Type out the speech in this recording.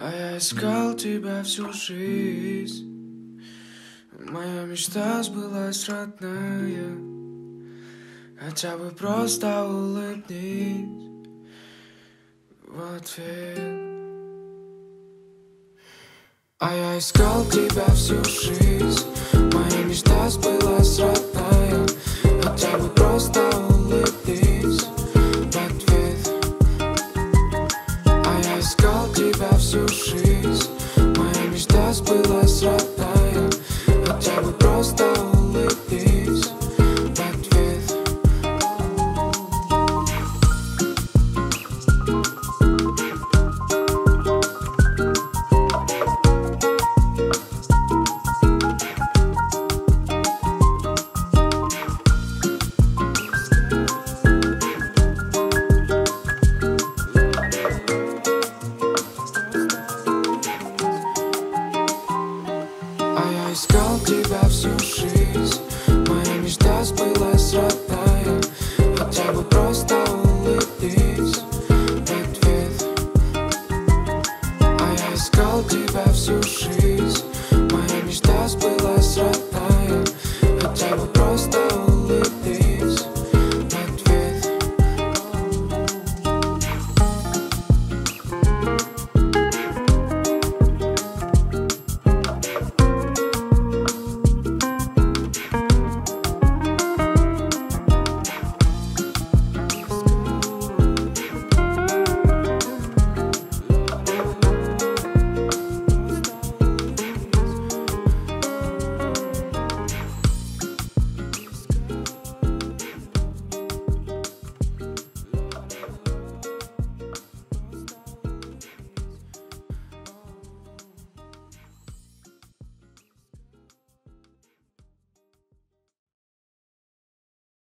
А я искал тебя всю жизнь. Моя мечта сбылась, родная. Хотя бы просто улыбнись в ответ. А я искал тебя всю жизнь. Моя мечта сбылась, родная. Хотя бы просто улыбнись в ответ. А я искал тебя всю жизнь. Моя мечта сбылась, родная. Хотя бы просто улыбнись в ответ. А я искал тебя всю жизнь. Моя мечта сбылась, родная. Хотя бы просто улыбнись в ответ. А я искал тебя всю жизнь.